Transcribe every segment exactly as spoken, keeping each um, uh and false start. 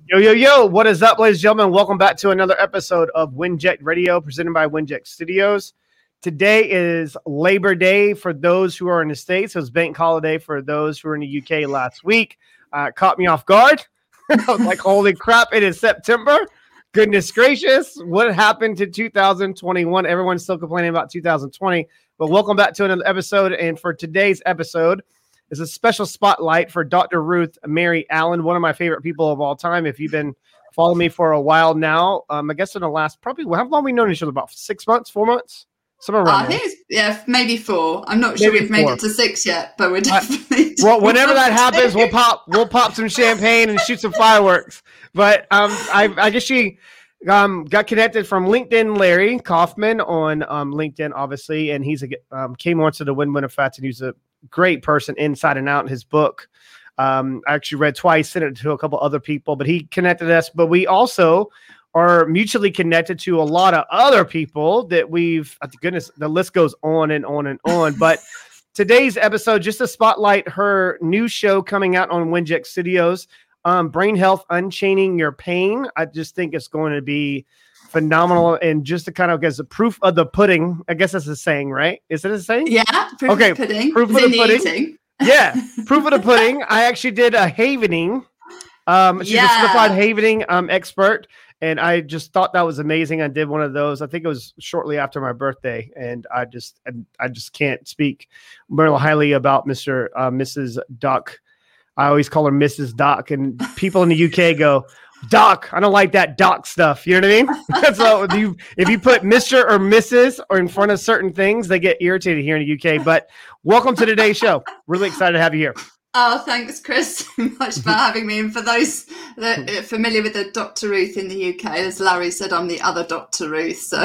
Yo, yo, yo, what is up, ladies and gentlemen? Welcome back to another episode of Winject Radio, presented by Winject Studios. Today is Labor Day for those who are in the States. It was bank holiday for those who were in the U K last week. Uh, caught me off guard. I was like, holy crap, it is September. Goodness gracious, what happened to two thousand twenty-one? Everyone's still complaining about two thousand twenty, but welcome back to another episode. And for today's episode is a special spotlight for Doctor Ruth Mary Allen, one of my favorite people of all time. If you've been following me for a while now, um, I guess in the last probably, how long have we known each other? About six months, four months? Somewhere around uh, I think it's, yeah, maybe four. I'm not sure maybe we've four. made it to six yet, but we're definitely. Uh, well, whenever that happens, we'll pop, we'll pop some champagne and shoot some fireworks. But um, I, I guess she um got connected from LinkedIn. Larry Kaufman on um LinkedIn, obviously, and he's a um, came on to the Win-Win Effect, and he's a great person inside and out. In his book, um, I actually read twice, sent it to a couple other people, but he connected us. But we also are mutually connected to a lot of other people that we've, oh, goodness, the list goes on and on and on. But today's episode, just to spotlight her new show coming out on Winject Studios, um, Brain Health, Unchaining Your Pain. I just think it's going to be phenomenal. And just to kind of get the proof of the pudding, I guess that's a saying, right? Is it a saying? Yeah. Proof okay. of the pudding. Proof It's of the pudding. eating. Yeah. Proof of the pudding. I actually did a havening. Um, she's Yeah. a certified havening um, expert. And I just thought that was amazing. I did one of those. I think it was shortly after my birthday, and I just, I, I just can't speak more highly about Mister Uh, Missus Doc. I always call her Missus Doc, and people in the U K go, Doc. I don't like that Doc stuff. You know what I mean? So if you if you put Mister or Missus or in front of certain things, they get irritated here in the U K. But welcome to today's show. Really excited to have you here. Oh, thanks, Chris, so much for having me. And for those that are familiar with the Doctor Ruth in the U K, as Larry said, I'm the other Doctor Ruth. So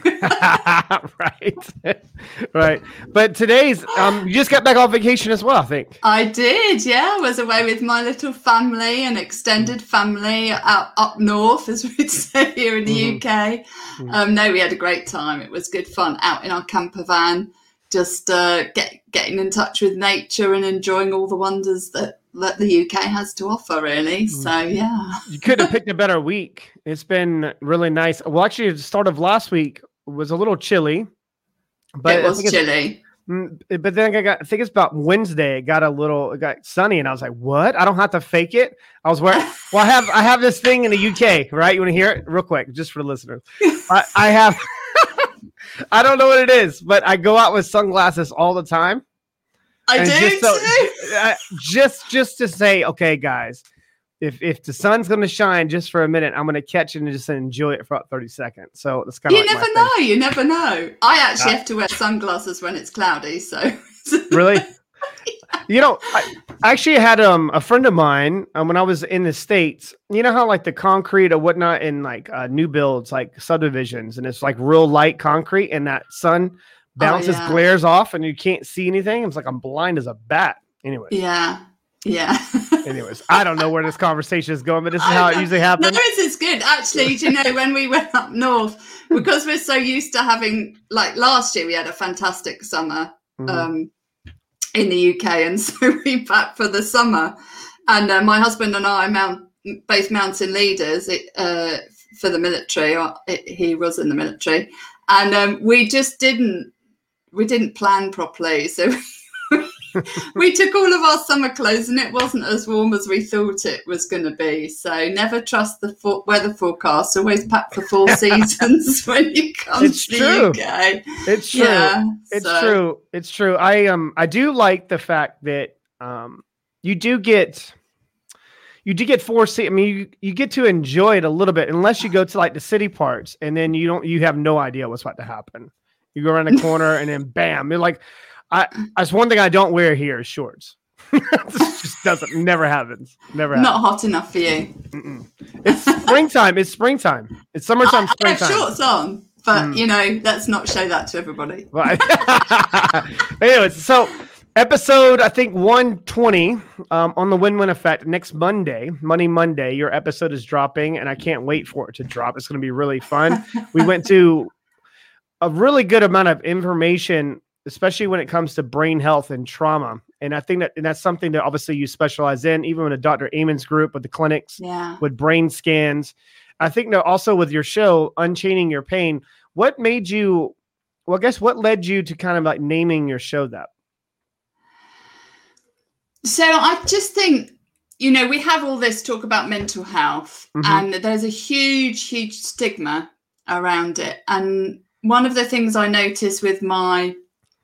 right, right. But today's, um, you just got back on vacation as well, I think. I did, yeah. I was away with my little family and extended family out up north, as we'd say here in the mm-hmm. U K. Mm-hmm. Um, no, we had a great time. It was good fun out in our camper van. Just uh, get, getting in touch with nature and enjoying all the wonders that, that the U K has to offer, really. So, yeah. You could have picked a better week. It's been really nice. Well, actually, the start of last week was a little chilly. But it was chilly. But then I got, I think it's about Wednesday, it got a little, it got sunny, and I was like, what? I don't have to fake it? I was wearing, well, I have, I have this thing in the U K, right? You want to hear it? Real quick, just for the listeners. I, I have... I don't know what it is, but I go out with sunglasses all the time. I and do just, so, too. just just to say, okay, guys, if if the sun's going to shine just for a minute, I'm going to catch it and just enjoy it for about thirty seconds. So that's kind of you like never my know. thing. You never know. I actually uh, have to wear sunglasses when it's cloudy. So really. You know, I actually had um a friend of mine um, when I was in the States. You know how like the concrete or whatnot in like uh, new builds, like subdivisions, and it's like real light concrete, and that sun bounces, oh, yeah. glares off, and you can't see anything. It's like I'm blind as a bat. Anyway. Yeah. Yeah. Anyways, I don't know where this conversation is going, but this is how it usually happens. No, this is good. Actually, do you know, when we went up north, because we're so used to having, like last year, we had a fantastic summer. Mm-hmm. Um, in the U K, and so we back for the summer, and uh, my husband and I are mount, both mountain leaders it, uh, for the military. Or it, he was in the military, and um, we just didn't we didn't plan properly, so we took all of our summer clothes, and it wasn't as warm as we thought it was going to be. So never trust the for- weather forecast. Always pack for four seasons when you come it's to true. the U K. It's true. Yeah, it's so. true. It's true. I um I do like the fact that um you do get you do get four se- I mean you, you get to enjoy it a little bit, unless you go to like the city parts, and then you don't you have no idea what's about to happen. You go around the corner and then bam, you're like. I, that's one thing I don't wear here is shorts. It just doesn't, never happens. Never happens. Not hot enough for you. Mm-mm. It's springtime. It's springtime. It's summertime, I, springtime. I have shorts on, but, mm. you know, let's not show that to everybody. Right. Anyways, so episode, I think, one twenty um, on the Win-Win Effect next Monday, Money Monday, your episode is dropping, and I can't wait for it to drop. It's going to be really fun. We went to a really good amount of information, especially when it comes to brain health and trauma. And I think that and that's something that obviously you specialize in, even with Doctor Amen's group, with the clinics, yeah. with brain scans. I think that also with your show, Unchaining Your Pain, what made you, well, I guess what led you to kind of like naming your show that? So I just think, you know, we have all this talk about mental health, mm-hmm. and there's a huge, huge stigma around it. And one of the things I notice with my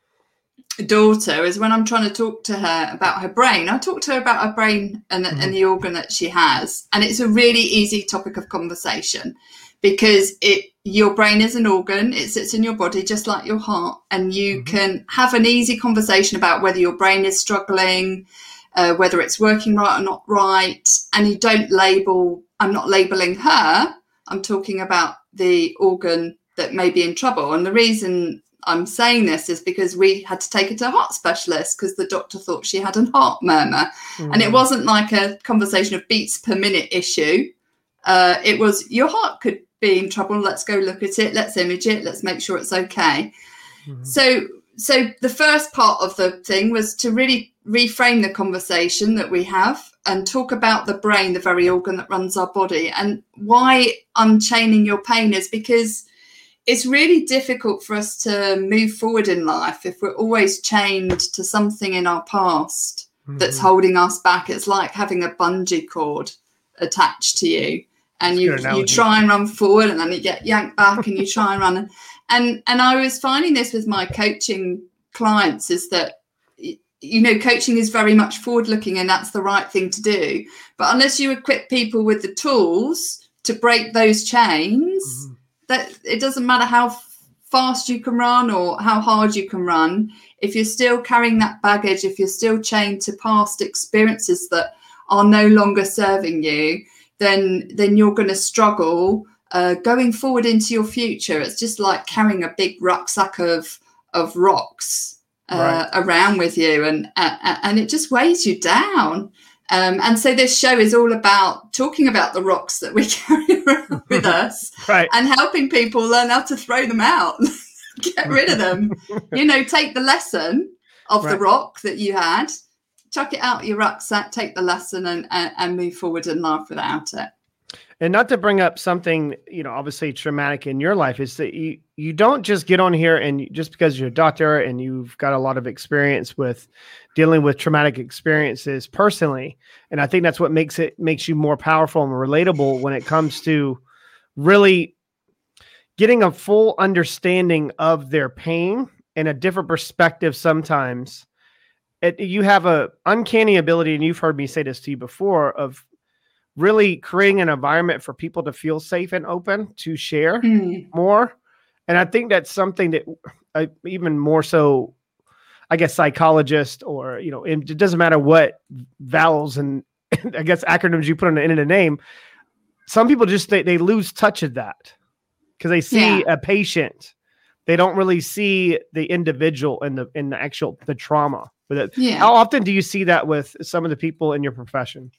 daughter is when I'm trying to talk to her about her brain, I talk to her about her brain and, mm-hmm. and the organ that she has. And it's a really easy topic of conversation because it your brain is an organ. It sits in your body just like your heart. And you mm-hmm. can have an easy conversation about whether your brain is struggling, uh, whether it's working right or not right. And you don't label, I'm not labeling her. I'm talking about the organ that may be in trouble. And the reason I'm saying this is because we had to take her to a heart specialist because the doctor thought she had a heart murmur. Mm. And it wasn't like a conversation of beats per minute issue. Uh, it was, your heart could be in trouble. Let's go look at it. Let's image it. Let's make sure it's okay. Mm. So, so the first part of the thing was to really reframe the conversation that we have and talk about the brain, the very organ that runs our body. And why Unchaining Your Pain is because it's really difficult for us to move forward in life if we're always chained to something in our past mm-hmm. that's holding us back. It's like having a bungee cord attached to you, and you you try and run forward, and then you get yanked back, and you try and run. And and I was finding this with my coaching clients is that, you know, coaching is very much forward looking, and that's the right thing to do. But unless you equip people with the tools to break those chains, mm-hmm. that it doesn't matter how fast you can run or how hard you can run. If you're still carrying that baggage, if you're still chained to past experiences that are no longer serving you, then then you're going to struggle uh, going forward into your future. It's just like carrying a big rucksack of of rocks uh, right. around with you, and uh, and it just weighs you down. Um, and so this show is all about talking about the rocks that we carry around with us right. and helping people learn how to throw them out, get rid of them, you know, take the lesson of right. the rock that you had, chuck it out your rucksack, take the lesson and, and, and move forward in life without it. And not to bring up something, you know, obviously traumatic in your life, is that you, you don't just get on here and just because you're a doctor and you've got a lot of experience with dealing with traumatic experiences personally. And I think that's what makes it makes you more powerful and relatable when it comes to really getting a full understanding of their pain and a different perspective sometimes. It, you have a uncanny ability, and you've heard me say this to you before, of really creating an environment for people to feel safe and open to share mm. more. And I think that's something that uh, even more so, I guess, psychologists or, you know, it doesn't matter what vowels and I guess acronyms you put on the end of the name. Some people just, they, they lose touch of that because they see yeah. a patient. They don't really see the individual and the, in the actual, the trauma with it. Yeah. How often do you see that with some of the people in your profession?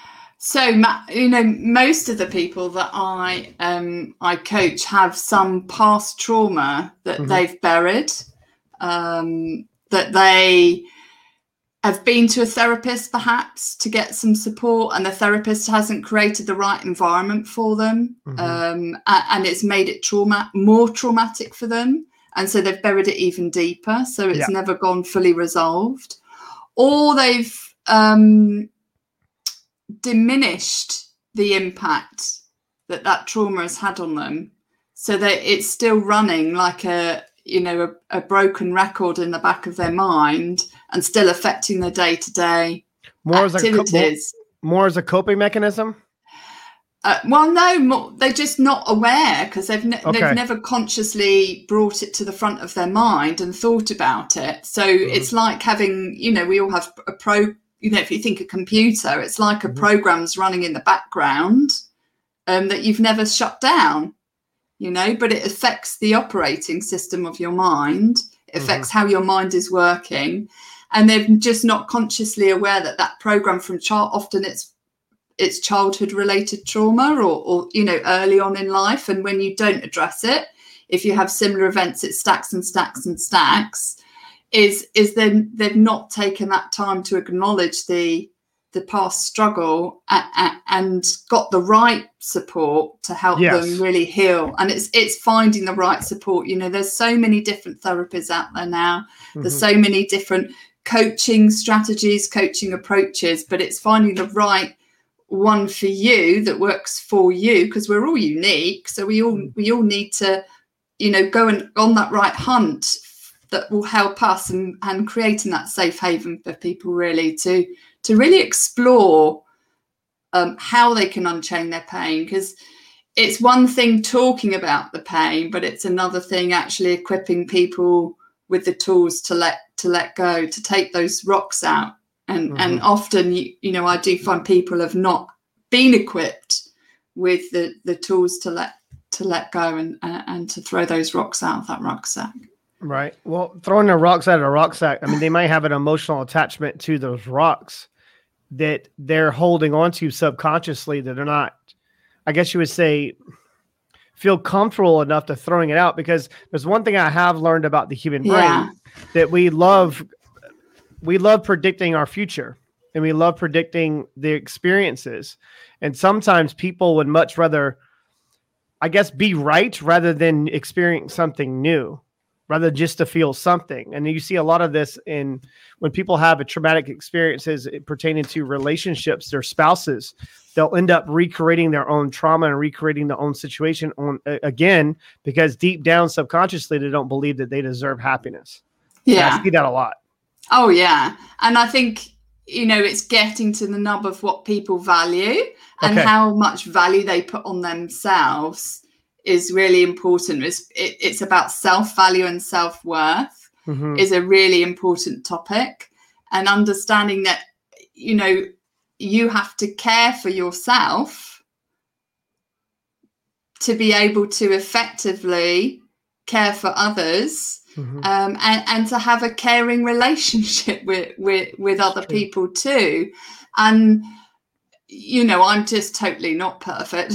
So, you know, most of the people that I um, I coach have some past trauma that mm-hmm. they've buried, um, that they have been to a therapist perhaps to get some support, and the therapist hasn't created the right environment for them, mm-hmm. um, and it's made it trauma more traumatic for them, and so they've buried it even deeper. So it's yeah. never gone fully resolved, or they've um, diminished the impact that that trauma has had on them, so that it's still running like a, you know, a, a broken record in the back of their mind and still affecting their day-to-day more activities. As a, more, more as a coping mechanism? Uh, well, no, more, they're just not aware because they've, ne- okay. they've never consciously brought it to the front of their mind and thought about it. So mm-hmm. it's like having, you know, we all have a pro you know, if you think a computer, it's like a mm-hmm. program's running in the background um, that you've never shut down, you know, but it affects the operating system of your mind. It affects mm-hmm. how your mind is working. And they're just not consciously aware that that program from child, often it's it's childhood related trauma or, or, you know, early on in life. And when you don't address it, if you have similar events, it stacks and stacks and stacks. is is then they've not taken that time to acknowledge the the past struggle and, and got the right support to help yes. them really heal. And it's it's finding the right support. You know, there's so many different therapies out there now. Mm-hmm. There's so many different coaching strategies, coaching approaches, but it's finding the right one for you that works for you, because we're all unique. So we all mm-hmm. we all need to, you know, go and on that right hunt that will help us, and, and creating that safe haven for people really to to really explore um, how they can unchain their pain. Because it's one thing talking about the pain, but it's another thing actually equipping people with the tools to let to let go, to take those rocks out. And mm-hmm. and often, you, you know, I do find people have not been equipped with the, the tools to let to let go and uh, and to throw those rocks out of that rucksack. Right. Well, throwing the rocks out of a rucksack, I mean, they might have an emotional attachment to those rocks that they're holding on to subconsciously, that they're not, I guess you would say, feel comfortable enough to throwing it out. Because there's one thing I have learned about the human brain, yeah. that we love, we love predicting our future, and we love predicting the experiences. And sometimes people would much rather, I guess, be right rather than experience something new, rather just to feel something. And you see a lot of this in when people have a traumatic experiences pertaining to relationships, their spouses, they'll end up recreating their own trauma and recreating their own situation on uh, again, because deep down subconsciously, they don't believe that they deserve happiness. Yeah. And I see that a lot. Oh yeah. And I think, you know, it's getting to the nub of what people value and okay. how much value they put on themselves is really important. It's, it, it's about self-value and self-worth mm-hmm. is a really important topic, and understanding that, you know, you have to care for yourself to be able to effectively care for others mm-hmm. um, and, and to have a caring relationship with, with, with other True. people too. And you know, I'm just totally not perfect.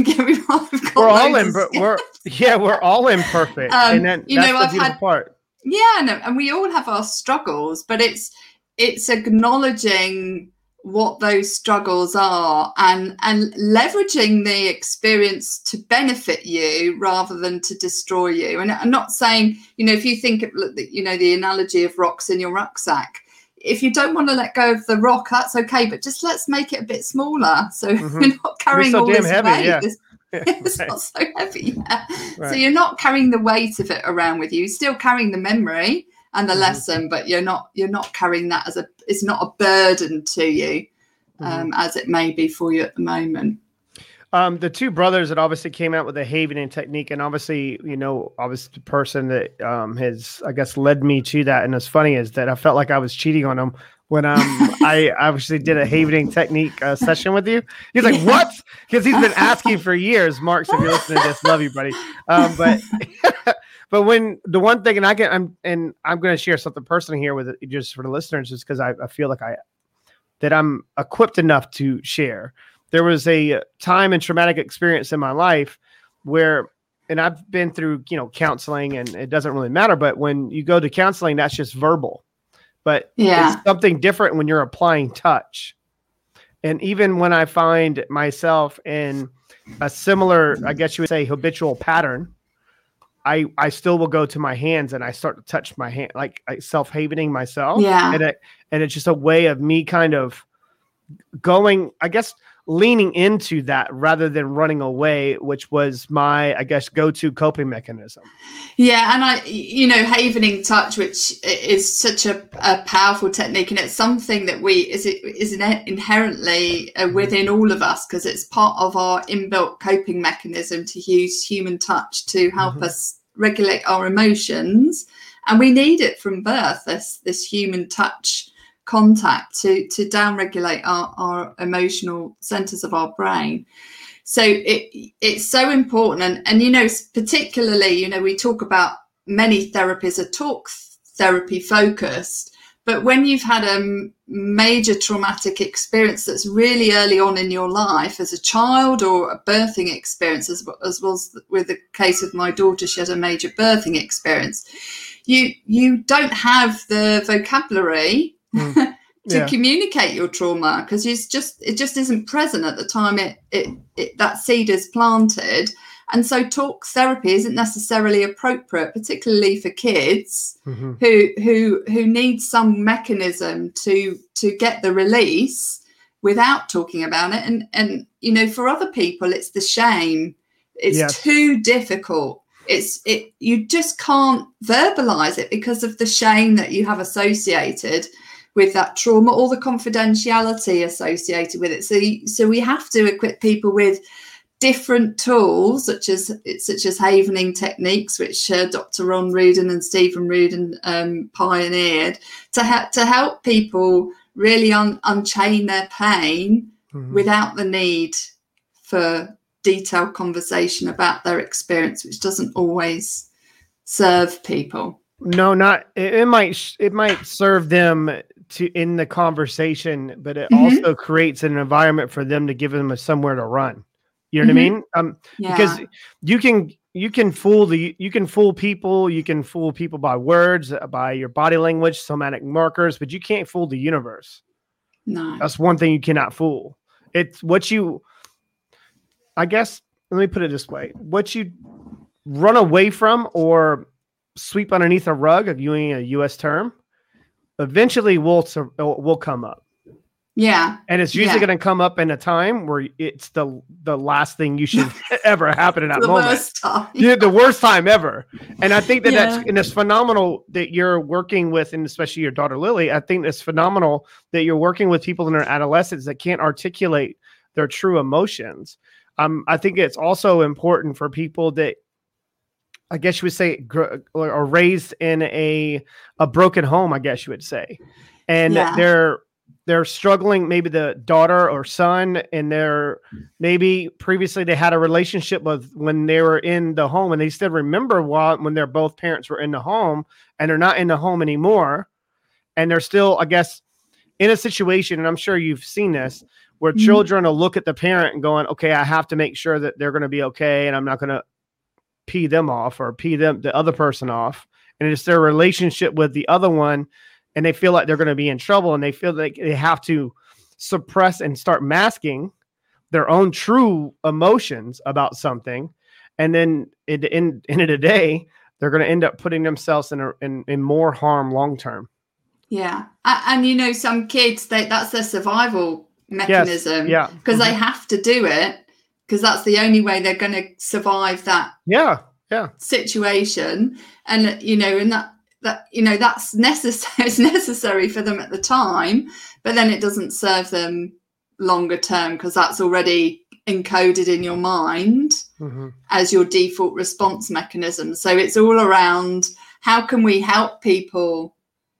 We're all in, we're yeah, we're all imperfect, um, and then, you that's know, the I've beautiful had, part. Yeah, no, and we all have our struggles, but it's it's acknowledging what those struggles are and and leveraging the experience to benefit you rather than to destroy you. And I'm not saying, you know, if you think of, you know, the analogy of rocks in your rucksack. If you don't want to let go of the rock, that's okay, but just let's make it a bit smaller, so mm-hmm. you're not carrying so all this heavy, weight. Yeah. It's, yeah, it's right. not so heavy. Yeah. Right. So you're not carrying the weight of it around with you. You're still carrying the memory and the mm-hmm. lesson, but you're not you're not carrying that as a. It's not a burden to you, um, mm-hmm. as it may be for you at the moment. Um, the two brothers that obviously came out with the Havening technique, and obviously, you know, obviously the person that um, has, I guess, led me to that. And it's funny is that I felt like I was cheating on him when um, I obviously did a Havening technique uh, session with you. He's like, what? Because he's been asking for years. Mark, so if you're listening to this, love you, buddy. Um, but but when the one thing, and I can, I'm, and I'm going to share something personally here with it, just for the listeners, just because I, I feel like I, that I'm equipped enough to share. There was a time and traumatic experience in my life where, and I've been through, you know, counseling, and it doesn't really matter, but when you go to counseling, that's just verbal, but yeah. it's something different when you're applying touch. And even when I find myself in a similar, I guess you would say, habitual pattern, I, I still will go to my hands and I start to touch my hand, like I self-havening myself. Yeah. And it, and it's just a way of me kind of going, I guess, leaning into that rather than running away, which was my, I guess, go-to coping mechanism. Yeah. And I, you know, Havening touch, which is such a, a powerful technique, and it's something that we, is it is inherently uh, within all of us, because it's part of our inbuilt coping mechanism to use human touch to help mm-hmm. us regulate our emotions. And we need it from birth, this, this human touch contact to to downregulate our, our emotional centers of our brain. So it it's so important. And and you know, particularly, you know, we talk about many therapies are talk therapy focused, but when you've had a major traumatic experience that's really early on in your life as a child, or a birthing experience, as, as well as with the case of my daughter, she had a major birthing experience. you you don't have the vocabulary Mm. to Yeah. communicate your trauma, because it's just it just isn't present at the time it, it it that seed is planted. And so talk therapy isn't necessarily appropriate, particularly for kids Mm-hmm. who who who need some mechanism to to get the release without talking about it. And and you know, for other people, it's the shame. It's Yes. too difficult. It's it you just can't verbalize it because of the shame that you have associated with that trauma, or the confidentiality associated with it. So you, so we have to equip people with different tools, such as such as havening techniques, which uh, Doctor Ron Rudin and Stephen Rudin um, pioneered, to ha- to help people really un- unchain their pain Mm-hmm. without the need for detailed conversation about their experience, which doesn't always serve people. No, not it, it might sh- it might serve them to in the conversation, but it Mhm. also creates an environment for them to give them a somewhere to run. You know Mhm. what I mean? Um, Yeah. because you can you can fool the you can fool people, you can fool people by words, uh, by your body language, somatic markers, but you can't fool the universe. No. That's one thing you cannot fool. It's what you, I guess, let me put it this way. What you run away from or sweep underneath a rug, of using a U S term, eventually will, sur- will come up. Yeah. And it's usually Yeah. going to come up in a time where it's the the last thing you should ever happen in that The moment. worst time. Yeah, the worst time ever. And I think that Yeah. that's, and it's phenomenal that you're working with, and especially your daughter Lily, I think it's phenomenal that you're working with people in their adolescence that can't articulate their true emotions. Um, I think it's also important for people that, I guess you would say, gr- are raised in a a broken home, I guess you would say. And Yeah. they're they're struggling, maybe the daughter or son, and they're maybe previously they had a relationship with when they were in the home, and they still remember while when their both parents were in the home, and they're not in the home anymore. And they're still, I guess, in a situation, and I'm sure you've seen this, where Mhm. children will look at the parent and going, okay, I have to make sure that they're going to be okay, and I'm not going to pee them off or pee them the other person off. And it's their relationship with the other one, and they feel like they're going to be in trouble, and they feel like they have to suppress and start masking their own true emotions about something. And then at the end, end of the day, they're going to end up putting themselves in, a, in, in more harm long-term. Yeah. A- And, you know, some kids, they that's their survival mechanism. yeah. Because they have to do it, because that's the only way they're going to survive that Yeah. Yeah. situation. And, you know, and that, that you know, that's necessary. It's necessary for them at the time, but then it doesn't serve them longer term, because that's already encoded in your mind Mm-hmm. as your default response mechanism. So it's all around, how can we help people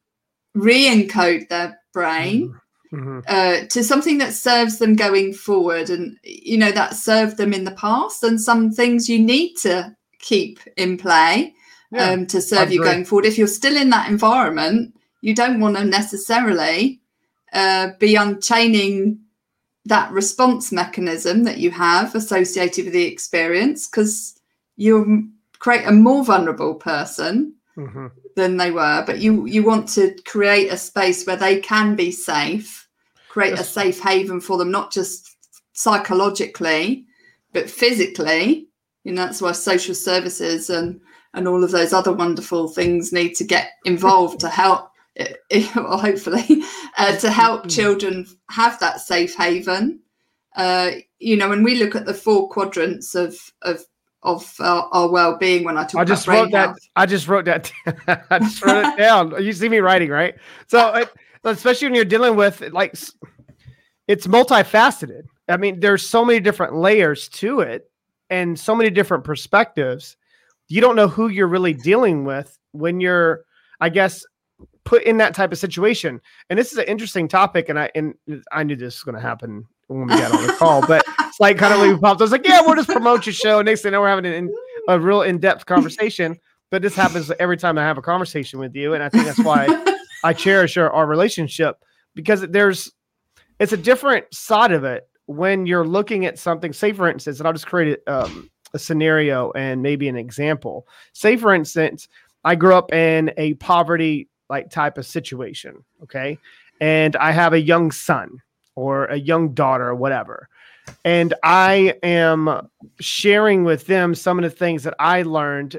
re-encode their brain Mm-hmm. uh, to something that serves them going forward, and you know, that served them in the past, and some things you need to keep in play Yeah. um, to serve you agree. going forward. If you're still in that environment, you don't want to necessarily uh, be unchaining that response mechanism that you have associated with the experience, because you create a more vulnerable person Mm-hmm. than they were. But you you want to create a space where they can be safe, create a Yes. safe haven for them, not just psychologically, but physically. You know, that's why social services and and all of those other wonderful things need to get involved to help, or hopefully, uh, to help children have that safe haven. Uh, you know, when we look at the four quadrants of of of our, our well-being, when I talk I just about brain wrote that. health. I just wrote that. I just wrote it down. You see me writing, right? So, it, especially when you're dealing with like, s- it's multifaceted. I mean, there's so many different layers to it, and so many different perspectives. You don't know who you're really dealing with when you're, I guess, put in that type of situation. And this is an interesting topic, and I and I knew this was going to happen when we got on the call, but it's like kind of when we popped. I was like, yeah, we'll just promote your show. Next thing you know, we're having an, a real in-depth conversation. But this happens every time I have a conversation with you, and I think that's why I cherish our, our relationship, because there's it's a different side of it when you're looking at something. Say, for instance, and I'll just create um, a scenario and maybe an example. Say, for instance, I grew up in a poverty like type of situation. Okay. And I have a young son or a young daughter or whatever. And I am sharing with them some of the things that I learned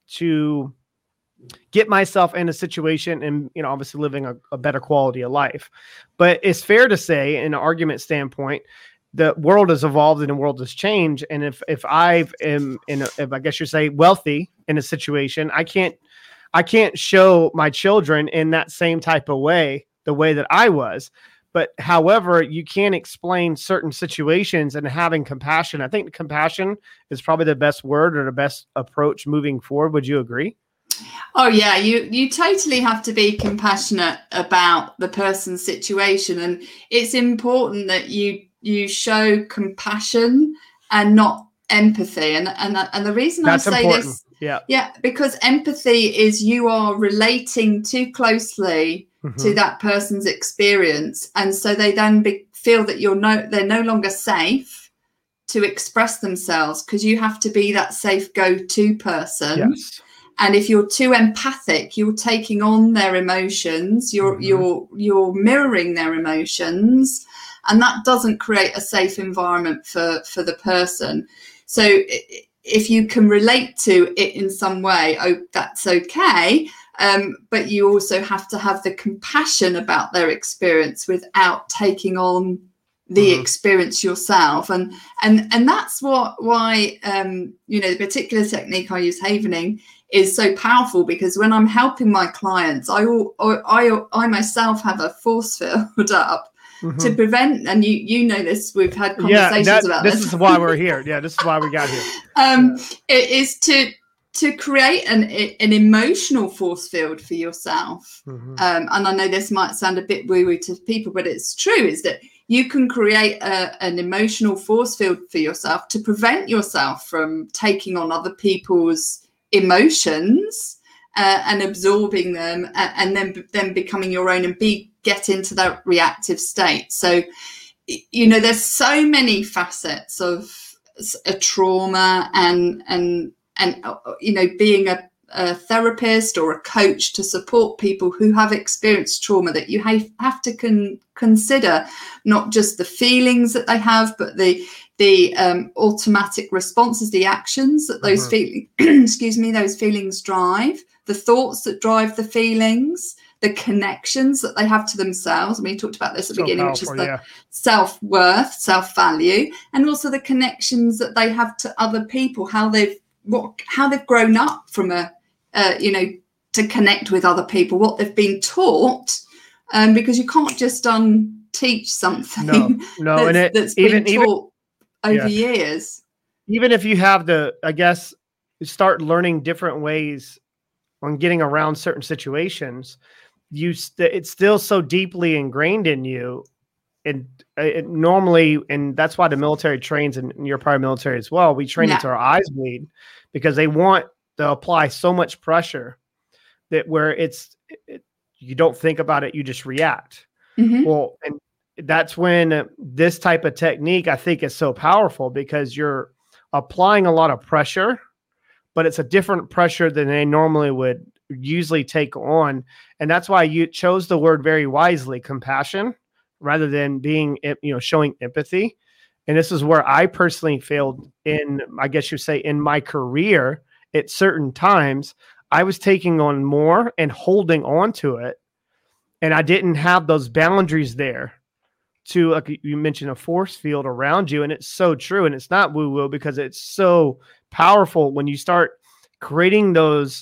to get myself in a situation and, you know, obviously living a, a better quality of life. But it's fair to say, in an argument standpoint, the world has evolved and the world has changed. And if, if I am in, a, if I guess you say wealthy in a situation, I can't, I can't show my children in that same type of way, the way that I was. But however, you can explain certain situations and having compassion. I think compassion is probably the best word or the best approach moving forward. Would you agree? Oh yeah, you you totally have to be compassionate about the person's situation, and it's important that you you show compassion and not empathy. And and and the reason That's I say important. this, yeah, yeah, because empathy is you are relating too closely mm-hmm. to that person's experience, and so they then be, feel that you're no they're no longer safe to express themselves because you have to be that safe go-to person. Yes. And if you're too empathic, you're taking on their emotions, you're mm-hmm. you're you're mirroring their emotions, and that doesn't create a safe environment for, for the person. So if you can relate to it in some way, oh, that's okay. Um, but you also have to have the compassion about their experience without taking on the mm-hmm. experience yourself. And and and that's what why um, you know, the particular technique I use, havening, is so powerful, because when I'm helping my clients, I I I myself have a force field up mm-hmm. to prevent, and you you know this, we've had conversations yeah, that, about this. This is why we're here. Yeah, this is why we got here. Um, yeah. It is to to create an an emotional force field for yourself. Mm-hmm. Um, and I know this might sound a bit woo-woo to people, but it's true, is that you can create a, an emotional force field for yourself to prevent yourself from taking on other people's emotions uh, and absorbing them and, and then then becoming your own and be get into that reactive state. So, you know, there's so many facets of a trauma, and and and you know, being a, a therapist or a coach to support people who have experienced trauma, that you have, have to con- consider not just the feelings that they have, but the the um, automatic responses, the actions that those uh-huh. feelings, excuse me, those feelings drive, the thoughts that drive the feelings, the connections that they have to themselves. I mean, you talked about this at the so beginning, powerful, which is the yeah. self-worth, self-value, and also the connections that they have to other people, how they've what how they've grown up from a, uh, you know, to connect with other people, what they've been taught, um, because you can't just unteach something. No, no, that's, and it, that's even been taught even. over yeah. years. Even if you have the, I guess, start learning different ways on getting around certain situations, you st- it's still so deeply ingrained in you. And it normally, and that's why the military trains, and you're probably military as well, we train yeah. until our eyes bleed, because they want to apply so much pressure that where it's, it, you don't think about it, you just react. Mm-hmm. Well, and that's when this type of technique, I think, is so powerful, because you're applying a lot of pressure, but it's a different pressure than they normally would usually take on. And that's why you chose the word very wisely, compassion, rather than being, you know, showing empathy. And this is where I personally failed in, I guess you say, in my career at certain times. I was taking on more and holding on to it, and I didn't have those boundaries there to, like you mentioned, a force field around you. And it's so true. And it's not woo woo, because it's so powerful when you start creating those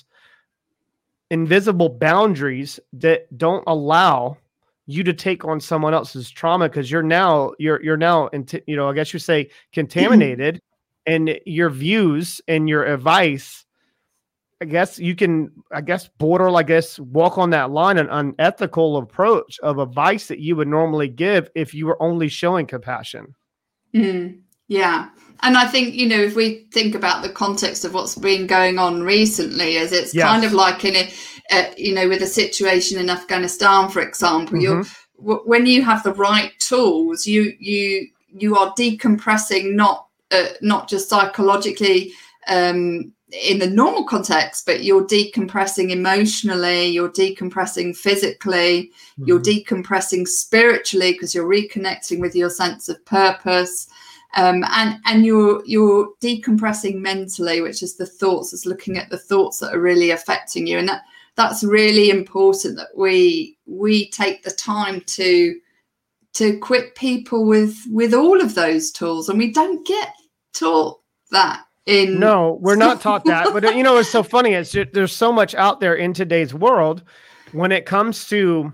invisible boundaries that don't allow you to take on someone else's trauma. Cause you're now, you're, you're now, into, you know, I guess you say contaminated and your views and your advice, I guess you can, I guess, border, I guess, walk on that line, an unethical approach of advice that you would normally give if you were only showing compassion. Mm, yeah. And I think, you know, if we think about the context of what's been going on recently, as it's yes. kind of like in a, uh, you know, with a situation in Afghanistan, for example, mm-hmm. you're, w- when you have the right tools, you, you, you are decompressing, not, uh, not just psychologically, um, in the normal context, but you're decompressing emotionally, you're decompressing physically, mm-hmm. you're decompressing spiritually because you're reconnecting with your sense of purpose. Um, and and you're you're decompressing mentally, which is the thoughts, is looking at the thoughts that are really affecting you. And that, that's really important, that we we take the time to to equip people with with all of those tools. And we don't get taught that. In no, we're not taught that. But you know, it's so funny. It's just, there's so much out there in today's world when it comes to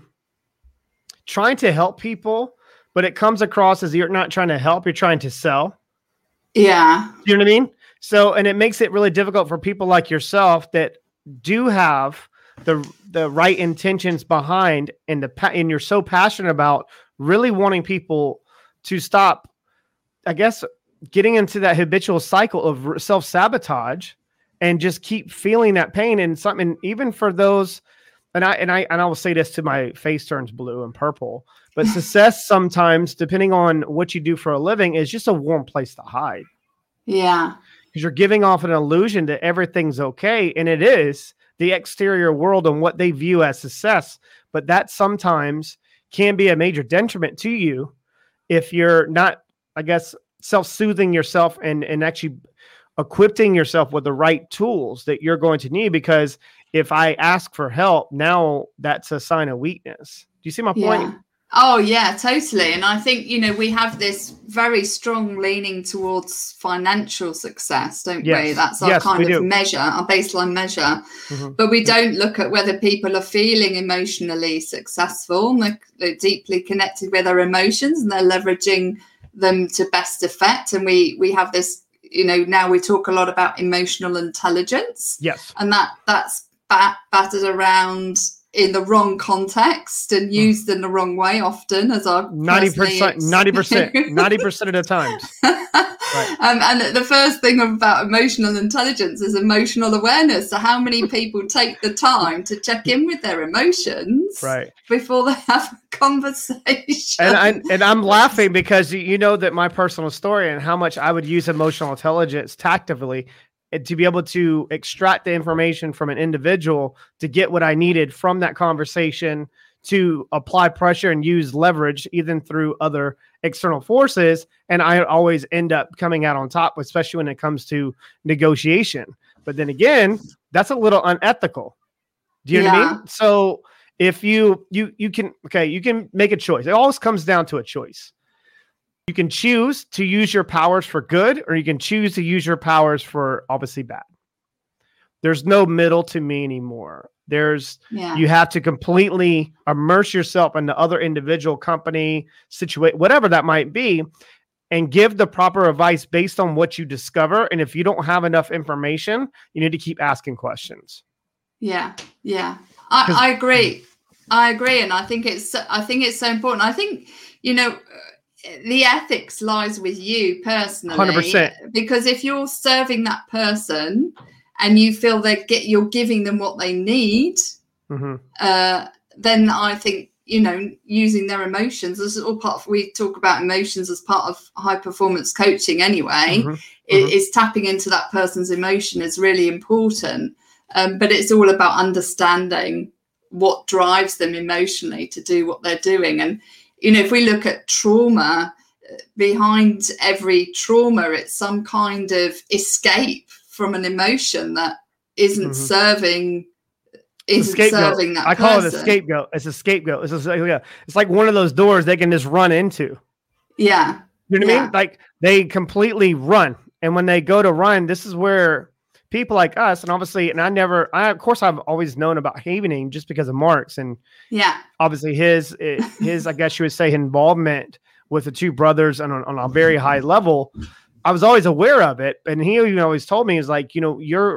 trying to help people, but it comes across as you're not trying to help, you're trying to sell. Yeah. You know what I mean? So, and it makes it really difficult for people like yourself that do have the the right intentions behind, and the and you're so passionate about really wanting people to stop, I guess, getting into that habitual cycle of self-sabotage and just keep feeling that pain. And something, even for those, and I, and I, and I will say this till my face turns blue and purple, but success sometimes, depending on what you do for a living, is just a warm place to hide. Yeah. Because you're giving off an illusion that everything's okay. And it is the exterior world and what they view as success. But that sometimes can be a major detriment to you if you're not, I guess, self-soothing yourself and, and actually equipping yourself with the right tools that you're going to need. Because if I ask for help, now that's a sign of weakness. Do you see my point? Yeah. Oh, yeah, totally. And I think, you know, we have this very strong leaning towards financial success, don't yes. we? That's our yes, kind of do. measure, our baseline measure. Mm-hmm. But we don't look at whether people are feeling emotionally successful. They're, they're deeply connected with their emotions and they're leveraging them to best effect. And we we have this, you know, now we talk a lot about emotional intelligence. Yes. And that that's bat, battered around in the wrong context and used mm. in the wrong way often, as our ninety percent, ninety percent, ninety percent of the times. Right. Um, and the first thing about emotional intelligence is emotional awareness. So how many people take the time to check in with their emotions right. before they have a conversation? And, I, and I'm laughing because you know that my personal story and how much I would use emotional intelligence tactically to be able to extract the information from an individual to get what I needed from that conversation, to apply pressure and use leverage even through other external forces. And I always end up coming out on top, especially when it comes to negotiation. But then again, that's a little unethical. Do you know yeah. what I mean? So if you, you, you can, okay, you can make a choice. It always comes down to a choice. You can choose to use your powers for good, or you can choose to use your powers for obviously bad. There's no middle to me anymore. There's, yeah. you have to completely immerse yourself in the other individual, company, situation, whatever that might be, and give the proper advice based on what you discover. And if you don't have enough information, you need to keep asking questions. Yeah. Yeah. I, I agree. I agree. And I think it's, I think it's so important. I think, you know, the ethics lies with you personally. one hundred percent. Because if you're serving that person and you feel they get, you're giving them what they need, mm-hmm. uh, then I think, you know, using their emotions, this is all part of, we talk about emotions as part of high performance coaching anyway, mm-hmm. Is, mm-hmm. is tapping into that person's emotion is really important. Um, but it's all about understanding what drives them emotionally to do what they're doing. And, you know, if we look at trauma, behind every trauma, it's some kind of escape from an emotion that isn't mm-hmm. serving, isn't serving that I call person. it a scapegoat. It's a scapegoat. It's, a, it's like one of those doors they can just run into. Yeah. You know what yeah. I mean? Like they completely run. And when they go to run, this is where people like us, and obviously, and I never, I, of course, I've always known about Havening just because of Mark's and yeah, obviously his, his, I guess you would say, involvement with the two brothers on, on a very high level. I was always aware of it. And he even always told me is like, you know, you're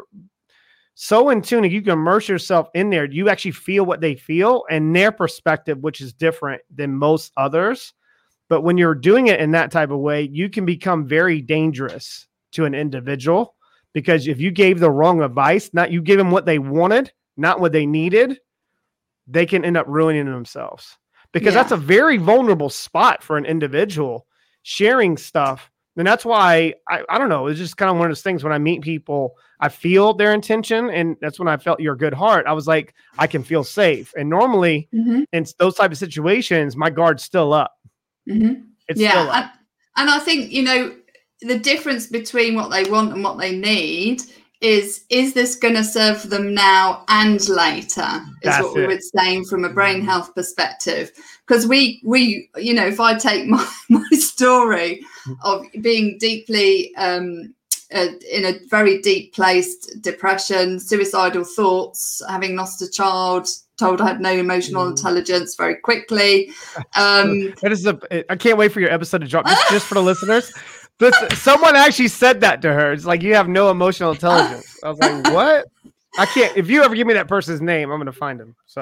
so in tune, you can immerse yourself in there. You actually feel what they feel and their perspective, which is different than most others. But when you're doing it in that type of way, you can become very dangerous to an individual. Because if you gave the wrong advice, not you give them what they wanted, not what they needed, they can end up ruining themselves. Because yeah. that's a very vulnerable spot for an individual, sharing stuff And that's why I, I don't know. It's just kind of one of those things when I meet people, I feel their intention. And that's when I felt your good heart. I was like, I can feel safe. And normally mm-hmm. in those type of situations, my guard's still up. Mm-hmm. It's yeah. still up. And, and I think, you know, the difference between what they want and what they need is, is this going to serve them now and later is That's what we it. were saying from a brain health perspective. Because we, we, you know, if I take my, my story of being deeply um, uh, in a very deep place, depression, suicidal thoughts, having lost a child, told I had no emotional mm. intelligence very quickly. Um, that is a, I can't wait for your episode to drop just, just for the listeners. This, someone actually said that to her. It's like, you have no emotional intelligence. I was like, what? I can't. If you ever give me that person's name, I'm going to find him. So.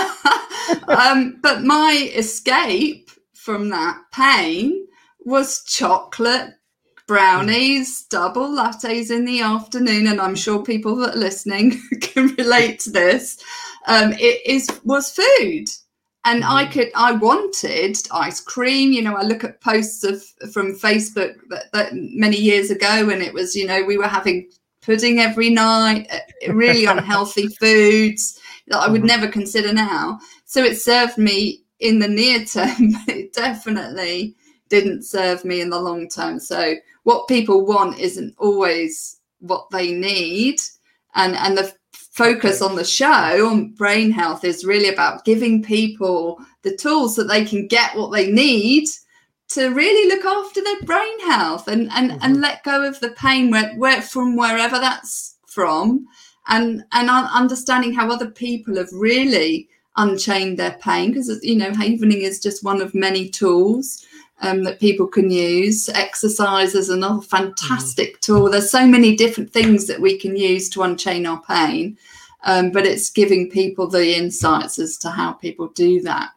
um, but my escape from that pain was chocolate, brownies, double lattes in the afternoon. And I'm sure people that are listening can relate to this. Um, it is was food. And mm-hmm. I could, I wanted ice cream. You know, I look at posts of from Facebook that, that many years ago, and it was, you know, we were having pudding every night, really unhealthy foods that I would mm-hmm. never consider now. So it served me in the near term, but it definitely didn't serve me in the long term. So what people want isn't always what they need, and and the focus on the show on brain health is really about giving people the tools so they can get what they need to really look after their brain health and and, mm-hmm. and let go of the pain where, where from wherever that's from, and and understanding how other people have really unchained their pain, because, you know, havening is just one of many tools um, that people can use. Exercise is another fantastic mm-hmm. tool. There's so many different things that we can use to unchain our pain, um, but it's giving people the insights as to how people do that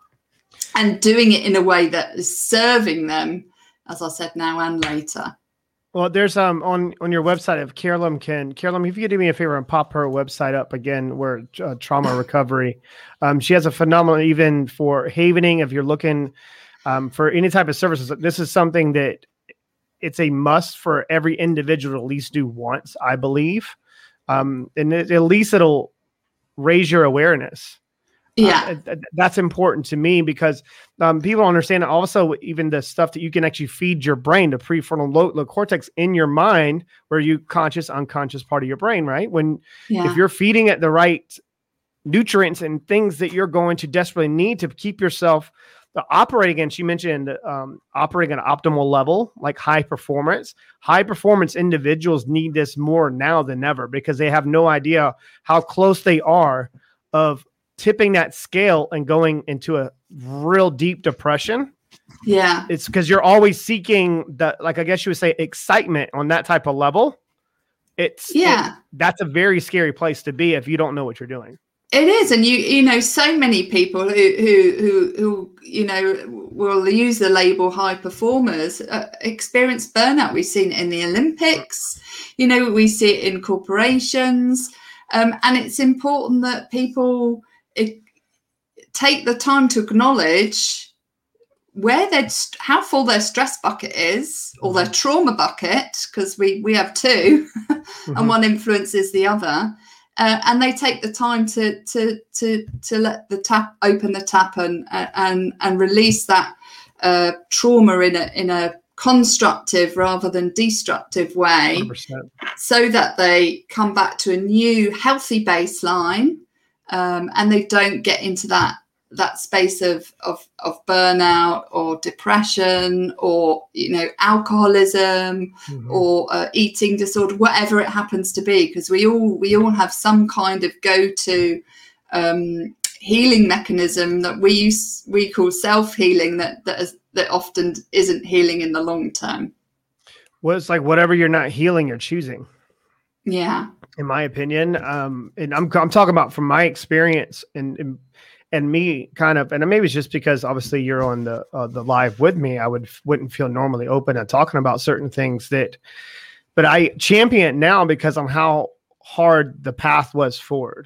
and doing it in a way that is serving them, as I said, now and later. Well, there's um on, on your website, if Carolyn can, Carolyn, if you could do me a favor and pop her website up again, where uh, trauma recovery. Um, she has a phenomenal, even for havening, if you're looking um, for any type of services. This is something that it's a must for every individual to at least do once, I believe. Um, and it, at least it'll raise your awareness. Yeah, uh, that's important to me, because um, people understand that also even the stuff that you can actually feed your brain, the prefrontal lobe cortex in your mind, where you conscious, unconscious part of your brain, right? When yeah. if you're feeding it the right nutrients and things that you're going to desperately need to keep yourself the operating, and she mentioned um, operating at an optimal level, like high performance. High performance individuals need this more now than ever, because they have no idea how close they are of tipping that scale and going into a real deep depression. Yeah. It's because you're always seeking the, like, I guess you would say, excitement on that type of level. It's yeah. It, that's a very scary place to be if you don't know what you're doing. It is. And you, you know, so many people who, who, who, who, you know, will use the label high performers uh, experience burnout. We've seen it in the Olympics, you know, we see it in corporations. Um, and it's important that people It, take the time to acknowledge where they're, how full their stress bucket is, or their trauma bucket, because we we have two, mm-hmm. and one influences the other, uh, and they take the time to to to to let the tap open the tap and and and release that uh, trauma in a in a constructive rather than destructive way, one hundred percent. So that they come back to a new healthy baseline. Um, and they don't get into that that space of, of of burnout or depression or, you know, alcoholism mm-hmm. or uh, eating disorder, whatever it happens to be, because we all we all have some kind of go-to um, healing mechanism that we use, we call self-healing, that that is, that often isn't healing in the long term. Well, it's like whatever you're not healing, you're choosing. Yeah. In my opinion, um, and I'm I'm talking about from my experience and and, and me kind of, and maybe it's just because obviously you're on the uh, the live with me, I would wouldn't feel normally open and talking about certain things that, but I champion it now because of how hard the path was forward,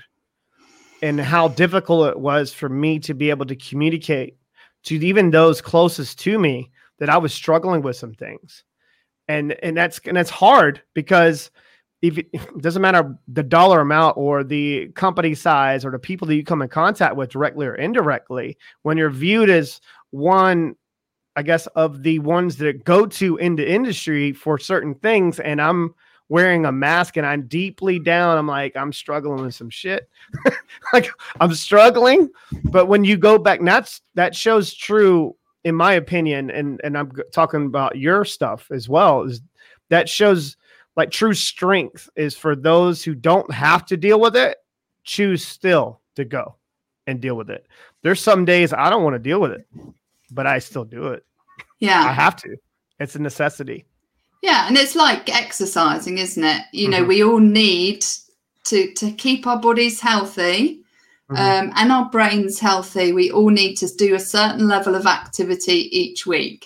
and how difficult it was for me to be able to communicate to even those closest to me that I was struggling with some things. And, and that's, and that's hard because if it, it doesn't matter the dollar amount or the company size or the people that you come in contact with directly or indirectly, when you're viewed as one, I guess, of the ones that go to into industry for certain things, and I'm wearing a mask and I'm deeply down, I'm like, I'm struggling with some shit. Like I'm struggling. But when you go back, and that's, that shows true, in my opinion, and, and I'm talking about your stuff as well, is that shows like true strength is for those who don't have to deal with it, choose still to go and deal with it. There's some days I don't want to deal with it, but I still do it. Yeah. I have to. It's a necessity. Yeah. And it's like exercising, isn't it? You know, Mm-hmm. we all need to, to keep our bodies healthy, mm-hmm. um, and our brains healthy. We all need to do a certain level of activity each week.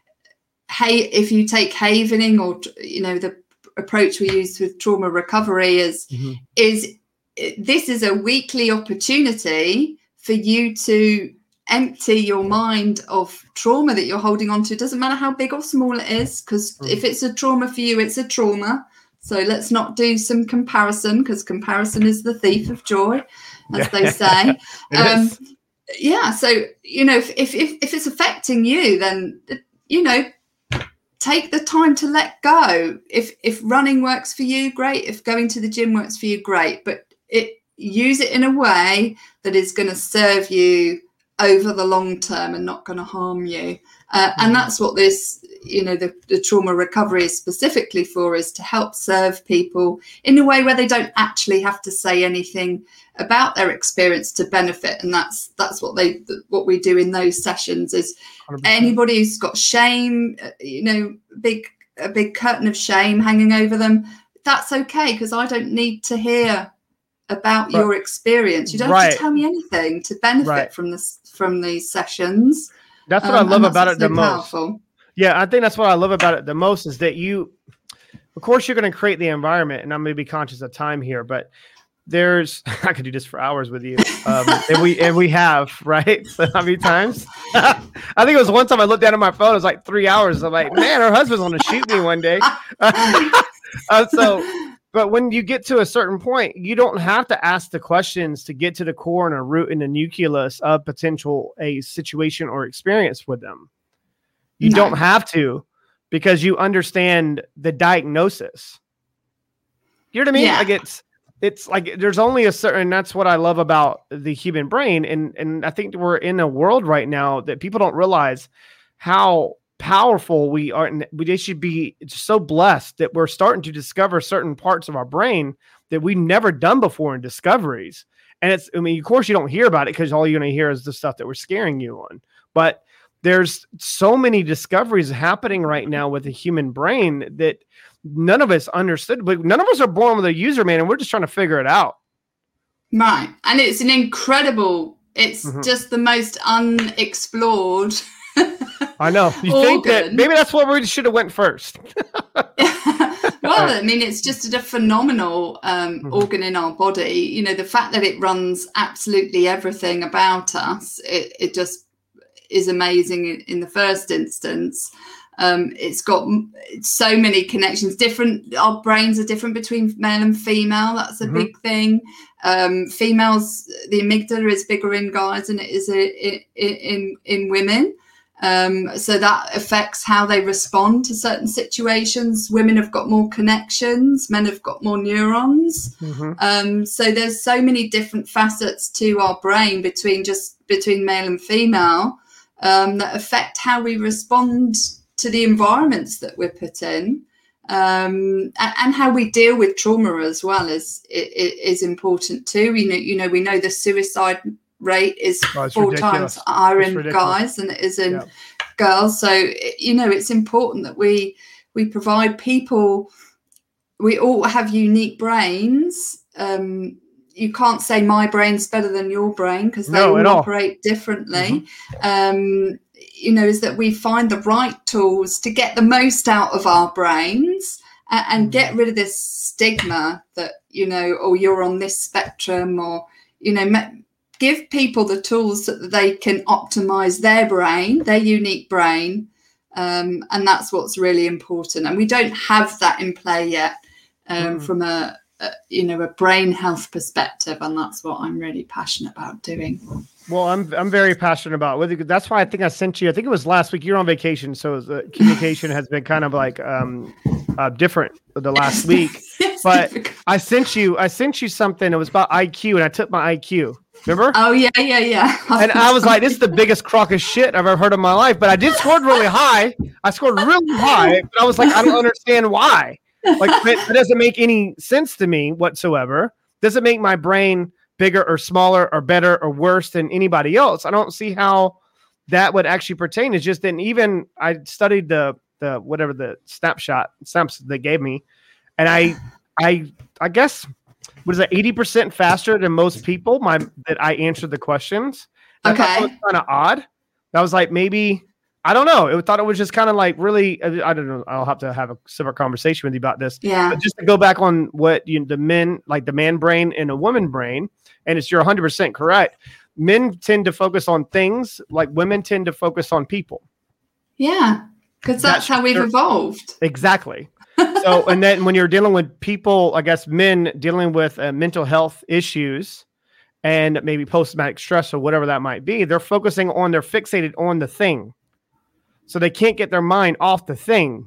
Hey, if you take havening or, you know, the approach we use with trauma recovery is, mm-hmm. is this is a weekly opportunity for you to empty your mind of trauma that you're holding on to. It doesn't matter how big or small it is, because mm-hmm. if it's a trauma for you, it's a trauma. So let's not do some comparison, because comparison is the thief of joy, as they say. um, yeah. So, you know, if, if, if, if it's affecting you, then, you know, take the time to let go. If if running works for you, great. If going to the gym works for you, great. But it use it in a way that is going to serve you over the long term and not going to harm you. Uh, and that's what this, you know, the, the trauma recovery is specifically for, is to help serve people in a way where they don't actually have to say anything about their experience to benefit. And that's that's what they what we do in those sessions is one hundred percent. Anybody who's got shame, you know, big a big curtain of shame hanging over them, that's okay, because I don't need to hear about right. your experience. You don't right. have to tell me anything to benefit right. from this from these sessions. That's what um, I love about it the so most. Powerful. Yeah, I think that's what I love about it the most is that you, of course, you're going to create the environment, and I'm going to be conscious of time here, but there's, I could do this for hours with you. Um, and we, and we have, right? So how many times? I think it was one time I looked down at my phone. It was like three hours. I'm like, man, her husband's going to shoot me one day. uh, so, but when you get to a certain point, you don't have to ask the questions to get to the core and a root and the nucleus of potential a situation or experience with them. You no. don't have to, because you understand the diagnosis. You know what I mean? Yeah. Like it's, it's like there's only a certain, that's what I love about the human brain. And, and I think we're in a world right now that people don't realize how powerful we are. And we should be so blessed that we're starting to discover certain parts of our brain that we've never done before in discoveries. And it's, I mean, of course you don't hear about it because all you're going to hear is the stuff that we're scaring you on. But there's so many discoveries happening right now with the human brain that none of us understood, but none of us are born with a user manual, and we're just trying to figure it out. Right. And it's an incredible, it's mm-hmm. just the most unexplored. I know. You organ. think that maybe that's what we should have went first. Well, I mean, it's just a phenomenal um, mm-hmm. organ in our body. You know, the fact that it runs absolutely everything about us, it, it just is amazing in, in the first instance. Um, it's got so many connections. Different, our brains are different between male and female. That's a mm-hmm. big thing. Um, females, the amygdala is bigger in guys than it is in in, in women. Um, so that affects how they respond to certain situations. Women have got more connections. Men have got more neurons. Mm-hmm. Um, so there's so many different facets to our brain between just between male and female um, that affect how we respond to the environments that we're put in, um, and, and how we deal with trauma as well is is important too. We know, you know, we know the suicide rate is oh, four ridiculous. times higher in guys than it is in yeah. girls. So you know, it's important that we we provide people. We all have unique brains. Um, you can't say my brain's better than your brain because they no, all operate all. differently. Mm-hmm. Um, you know, is that we find the right tools to get the most out of our brains and, and get rid of this stigma that, you know, oh, you're on this spectrum, or, you know, me- give people the tools so that they can optimize their brain, their unique brain, Um, and that's what's really important. And we don't have that in play yet um, mm. from a, a, you know, a brain health perspective. And that's what I'm really passionate about doing. Well, I'm I'm very passionate about it. That's why I think I sent you, I think it was last week, you're on vacation. So the communication has been kind of like um, uh, different the last week. Yes, but difficult. I sent you, I sent you something. It was about I Q, and I took my I Q. Remember? Oh, yeah, yeah, yeah. And I was like, this is the biggest crock of shit I've ever heard in my life. But I did score really high. I scored really high. But I was like, I don't understand why. Like, it, it doesn't make any sense to me whatsoever. Doesn't make my brain bigger or smaller or better or worse than anybody else. I don't see how that would actually pertain. It's just that even I studied the, the whatever the snapshot snaps they gave me. And I, I, I guess... what is that, eighty percent faster than most people my that I answered the questions. I okay. thought that was kind of odd. That was like, maybe, I don't know. I thought it was just kind of like really, I don't know. I'll have to have a separate conversation with you about this. Yeah. But just to go back on what you, the men, like the man brain and a woman brain, and it's, you're one hundred percent correct. Men tend to focus on things like women tend to focus on people. Yeah. Because that's, that's how we've evolved. Exactly. So, and then when you're dealing with people, I guess men dealing with uh, mental health issues and maybe post-traumatic stress or whatever that might be, they're focusing on, they're fixated on the thing. So they can't get their mind off the thing.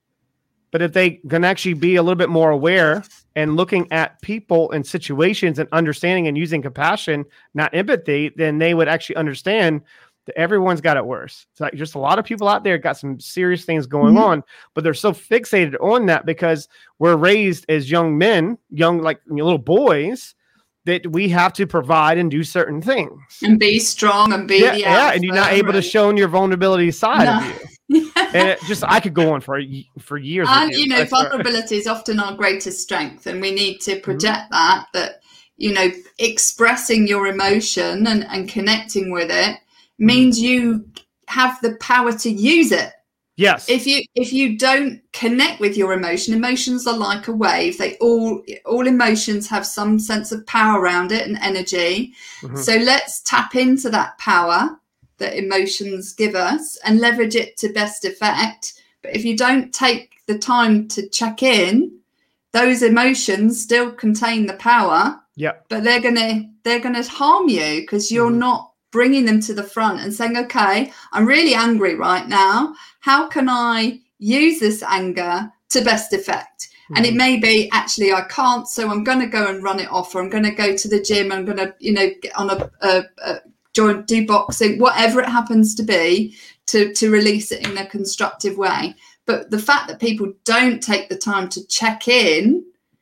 But if they can actually be a little bit more aware and looking at people and situations and understanding and using compassion, not empathy, then they would actually understand that everyone's got it worse. It's like just a lot of people out there got some serious things going mm-hmm. on, but they're so fixated on that because we're raised as young men, young, like little boys, that we have to provide and do certain things. And be strong and be yeah, the yeah, and you're not able to show your vulnerability side no. of you. And it just, I could go on for for years. And, you. you know, vulnerability is often our greatest strength, and we need to project mm-hmm. that, that, you know, expressing your emotion and, and connecting with it means you have the power to use it. Yes. If you if you don't connect with your emotion, emotions are like a wave. They all all emotions have some sense of power around it and energy. Mm-hmm. So let's tap into that power that emotions give us and leverage it to best effect. But if you don't take the time to check in, those emotions still contain the power. Yeah. But they're gonna they're gonna harm you because you're mm-hmm. not bringing them to the front and saying, okay, I'm really angry right now. How can I use this anger to best effect? Mm-hmm. And it may be, actually, I can't, so I'm going to go and run it off, or I'm going to go to the gym. I'm going to, you know, get on a, a, a join, do boxing, whatever it happens to be, to, to release it in a constructive way. But the fact that people don't take the time to check in,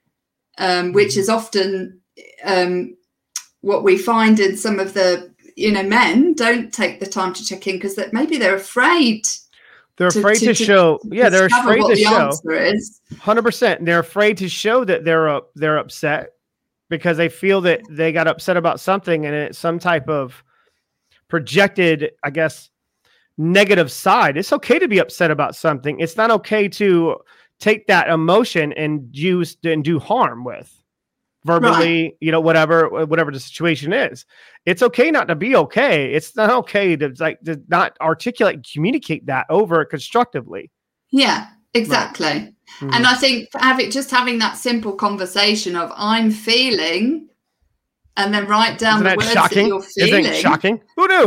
um, which mm-hmm. is often um, what we find in some of the, you know, men don't take the time to check in because that maybe they're afraid. They're to, afraid to, to show. To yeah, they're afraid to the show. one hundred percent. They're afraid to show that they're up. They're upset because they feel that they got upset about something, and it's some type of projected, I guess, negative side. It's okay to be upset about something. It's not okay to take that emotion and use and do harm with. Verbally, right. you know, whatever, whatever the situation is, it's okay not to be okay. It's not okay to like to not articulate and communicate that over constructively. Yeah, exactly. Right. Mm-hmm. And I think having just having that simple conversation of I'm feeling, and then write down Isn't the words shocking? that you're feeling. Isn't it shocking? Who knew?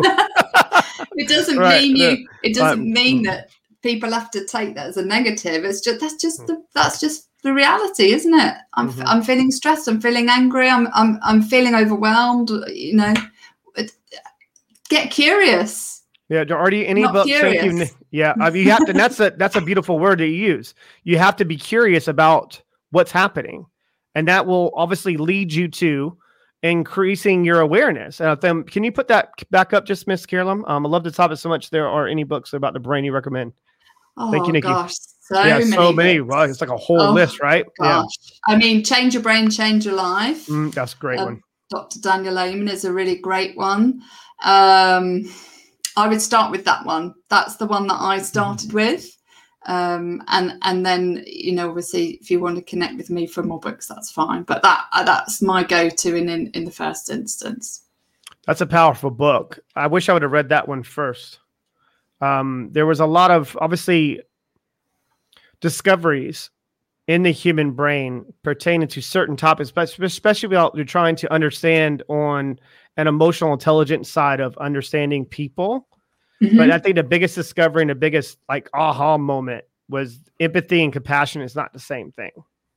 It doesn't right. mean you. It doesn't um, mean that people have to take that as a negative. It's just that's just the, that's just. the reality, isn't it? I'm mm-hmm. I'm feeling stressed. I'm feeling angry. I'm I'm I'm feeling overwhelmed. You know, get curious. Yeah, are you any books? Thank you. Yeah, I mean, you have to. That's a that's a beautiful word to use. You have to be curious about what's happening, and that will obviously lead you to increasing your awareness. Uh, then, can you put that back up, just Miss Carolyn? Um, I love the topic so much. There are any books about the brain you recommend? Oh, Thank you, Nikki. Gosh. So yeah, many. so many. Wow, it's like a whole oh, list, right? Gosh. Yeah. I mean, Change Your Brain, Change Your Life. Mm, that's a great um, one. Doctor Daniel Amen is a really great one. Um, I would start with that one. That's the one that I started mm. with. Um, and and then, you know, obviously, if you want to connect with me for more books, that's fine. But that uh, that's my go-to in, in, in the first instance. That's a powerful book. I wish I would have read that one first. Um, there was a lot of obviously discoveries in the human brain pertaining to certain topics, but especially while you're trying to understand on an emotional intelligence side of understanding people. Mm-hmm. But I think the biggest discovery and the biggest like aha moment was empathy and compassion is not the same thing.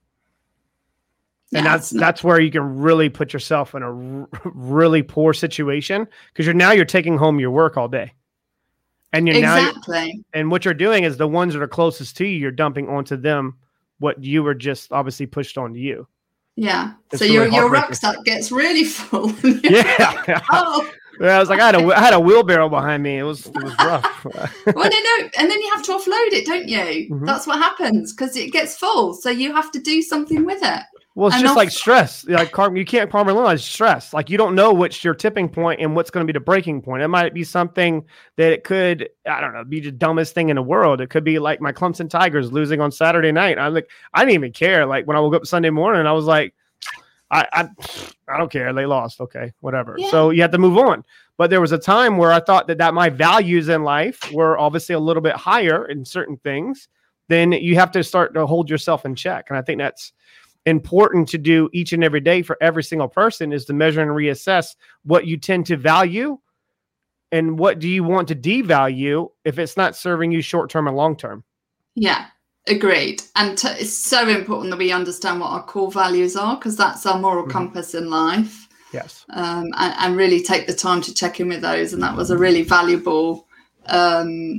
And yeah, that's that's where you can really put yourself in a r- really poor situation because you're now you're taking home your work all day. And you're exactly. now, and what you're doing is the ones that are closest to you, you're dumping onto them what you were just obviously pushed onto you. Yeah. It's so really your your rucksack gets really full. Yeah. Oh. Yeah, I was like, I had a I had a wheelbarrow behind me. It was it was rough. Well, no, no, and then you have to offload it, don't you? Mm-hmm. That's what happens because it gets full. So you have to do something with it. Well, it's and just off- like stress. Like you can't compartmentalize stress. Like you don't know what's your tipping point and what's going to be the breaking point. It might be something that it could, I don't know, be the dumbest thing in the world. It could be like my Clemson Tigers losing on Saturday night. I'm like, I didn't even care. Like when I woke up Sunday morning, I was like, I I, I don't care. They lost. Okay, whatever. Yeah. So you have to move on. But there was a time where I thought that, that my values in life were obviously a little bit higher in certain things. Then you have to start to hold yourself in check. And I think that's important to do each and every day for every single person is to measure and reassess what you tend to value and what do you want to devalue if it's not serving you short-term and long-term. Yeah, agreed. And t- it's so important that we understand what our core values are because that's our moral mm-hmm. compass in life. Yes. Um, and, and really take the time to check in with those. And that was a really valuable um,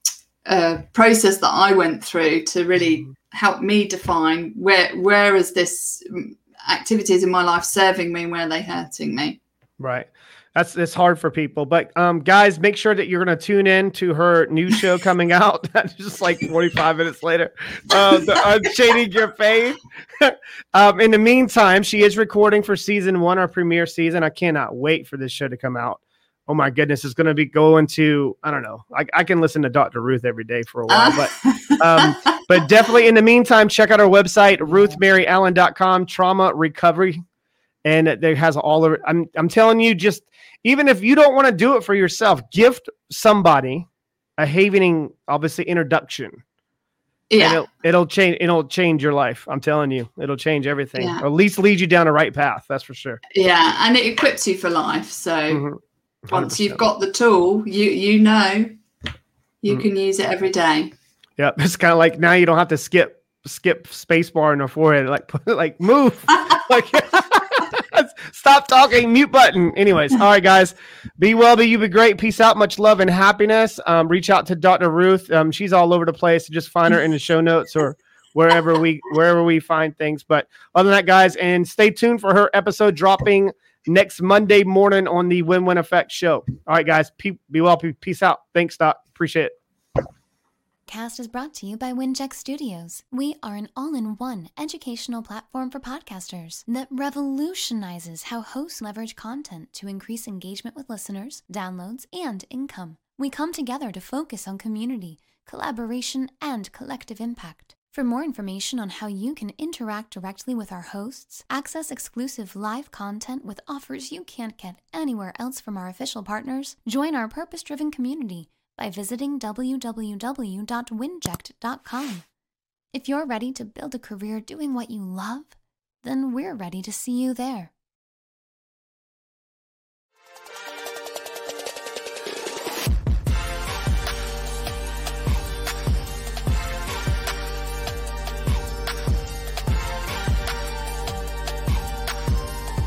uh, process that I went through to really mm-hmm. help me define where where is this activities in my life serving me and where are they hurting me. Right. That's it's hard for people. But um, guys, make sure that you're going to tune in to her new show coming out just like forty-five minutes later. Uh, the Unshading Your Faith. um, in the meantime, she is recording for season one, our premiere season. I cannot wait for this show to come out. Oh my goodness, it's going to be going to, I don't know. I, I can listen to Doctor Ruth every day for a while, but um, but definitely in the meantime, check out our website, ruth mary allen dot com, trauma recovery. And there has all of it. I'm, I'm telling you, just even if you don't want to do it for yourself, gift somebody a Havening, obviously, introduction. Yeah. And it'll, it'll change. It'll change your life. I'm telling you, it'll change everything. Yeah. Or at least lead you down the right path. That's for sure. Yeah. And it equips you for life. So mm-hmm. once you've got the tool, you, you know, you mm-hmm. can use it every day. Yeah. It's kind of like now you don't have to skip, skip space bar in the forehead. Like, like move. like, stop talking, mute button. Anyways, all right, guys, be well, be you, be great. Peace out, much love and happiness. Um, reach out to Doctor Ruth. Um, she's all over the place. So just find her in the show notes or wherever we wherever we find things. But other than that, guys, and stay tuned for her episode dropping next Monday morning on the Win Win Effect show. All right, guys, be, be well, peace out. Thanks, Doc. Appreciate it. Cast is brought to you by Wincheck Studios. We are an all-in-one educational platform for podcasters that revolutionizes how hosts leverage content to increase engagement with listeners, downloads, and income. We come together to focus on community, collaboration, and collective impact. For more information on how you can interact directly with our hosts, access exclusive live content with offers you can't get anywhere else from our official partners, join our purpose-driven community by visiting w w w dot winject dot com. If you're ready to build a career doing what you love, then we're ready to see you there.